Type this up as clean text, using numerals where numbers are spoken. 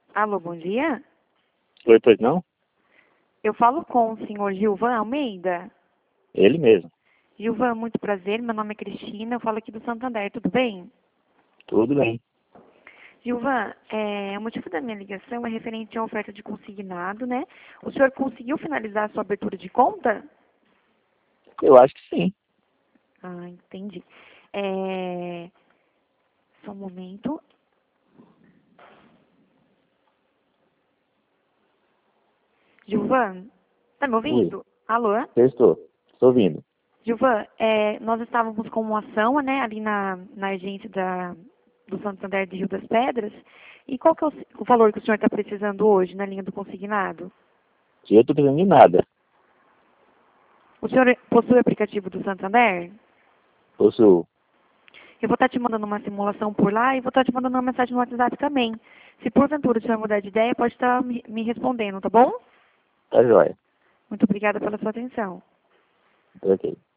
Alô, bom dia. Oi, pois não? Eu falo com o senhor Gilvan Almeida. Ele mesmo. Gilvan, muito prazer. Meu nome é Cristina. Eu falo aqui do Santander. Tudo bem? Tudo bem. Gilvan, o motivo da minha ligação é referente à oferta de consignado, né? O senhor conseguiu finalizar a sua abertura de conta? Eu acho que sim. Ah, entendi. Só um momento. Gilvan, tá me Oi, ouvindo? Alô? eu estou. Estou ouvindo. Gilvan, nós estávamos com uma ação, né, ali na agência do Santander de Rio das Pedras. E qual que é o valor que o senhor está precisando hoje na linha do consignado? Se eu estou precisando de nada. O senhor possui o aplicativo do Santander? Possuo. Eu vou estar te mandando uma simulação por lá e vou estar te mandando uma mensagem no WhatsApp também. Se porventura o senhor mudar de ideia, pode estar me respondendo, tá bom? Tá joia. Muito obrigada pela sua atenção. Ok.